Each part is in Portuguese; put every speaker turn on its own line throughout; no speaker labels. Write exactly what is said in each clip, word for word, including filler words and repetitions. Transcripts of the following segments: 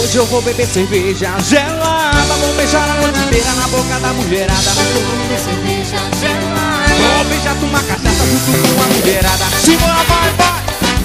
Hoje eu vou beber cerveja gelada, vou beijar a noite inteira na boca da mulherada.
Hoje eu vou beber cerveja gelada,
vou beijar, tomar cachaça junto com a mulherada. Simbora, vai, vai!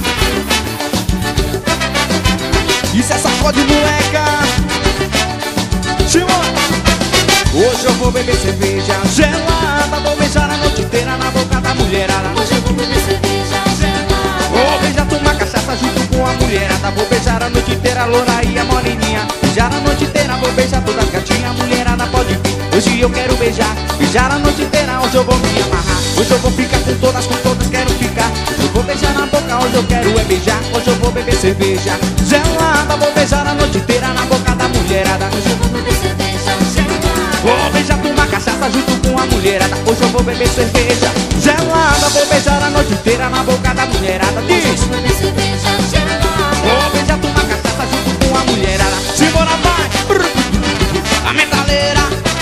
Isso é sacode, moleca! Simbora! Hoje eu vou beber cerveja gelada, vou beijar a noite inteira na boca da mulherada.
Hoje eu vou beber cerveja gelada,
vou beijar, tomar cachaça junto com a mulherada. Vou beijar a noite inteira a loura e a moreninha. Beijar a noite inteira, vou beijar todas as gatinhas. A mulherada pode vir, hoje eu quero beijar. Beijar a noite inteira, hoje eu vou me amarrar. Hoje eu vou ficar com todas, com todas quero ficar. Hoje eu vou beijar na boca, hoje eu quero é beijar. Hoje eu vou beber cerveja gelada, vou beijar a noite inteira na boca da mulherada.
hoje eu vou beber cerveja gelada,
vou beijar, tomar cachaça junto com a mulherada. Hoje eu vou beber cerveja gelada, vou beijar a noite inteira na boca da mulherada.
hoje eu
Diz!
vou beber cerveja gelada,
Vou beijar, tomar cachaça junto com a mulherada. Simbora, vai! A metaleira.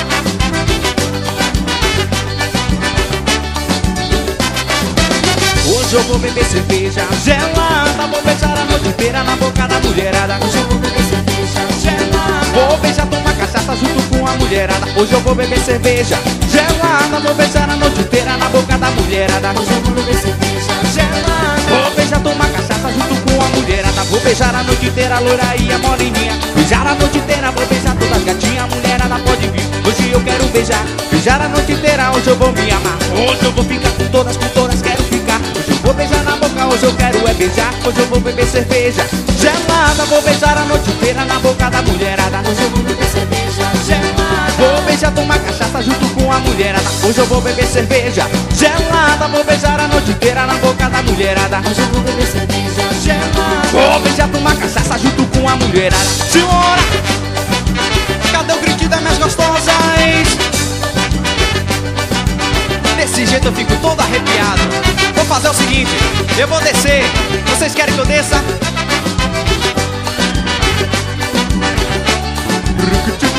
Hoje eu vou beber cerveja gelada, vou beijar a noite inteira na boca da mulherada.
hoje eu vou beber cerveja gelada,
Vou beijar, tomar cachaça junto com a mulherada. Hoje eu vou beber cerveja gelada, vou beijar a noite inteira na boca da mulherada.
hoje eu vou beber cerveja gelada,
Vou beijar, tomar cachaça junto com a mulherada. Vou beijar a noite inteira a loira e a moreninha. Beijar a noite inteira, vou beijar todas as gatinhas. A mulherada pode vir, hoje eu quero beijar. Beijar a noite inteira, hoje eu vou me amar. Hoje eu vou ficar com todas, com todas quero ficar. Hoje eu vou beijar na boca, hoje eu quero é beijar. Hoje eu vou beber cerveja gelada, vou beijar a noite inteira na boca da mulherada.
hoje eu vou beber cerveja gelada,
Vou beijar, tomar cachaça junto com a mulherada. Hoje eu vou beber cerveja gelada, vou beijar a noite inteira na boca da mulherada.
hoje eu vou beber cerveja gelada,
Vou beijar, tomar cachaça junto com a mulherada. Senhora! Cadê o gritinho das minhas gostosas? Desse jeito eu fico todo arrepiado. Vou fazer o seguinte, eu vou descer. Vocês querem que eu desça?